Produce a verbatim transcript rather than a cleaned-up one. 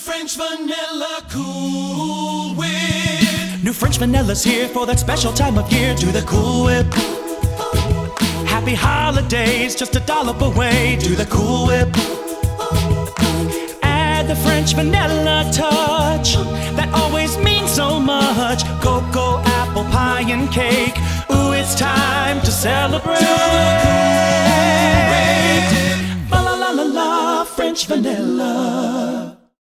French vanilla Cool Whip. New French vanilla's here for that special time of year. Do the Cool Whip. Happy holidays, just a dollop away. Do the Cool Whip. Add the French vanilla touch that always means so much. Cocoa, apple pie, and cake. Ooh, it's time to celebrate. Do the Cool Whip. La la la la la, French vanilla.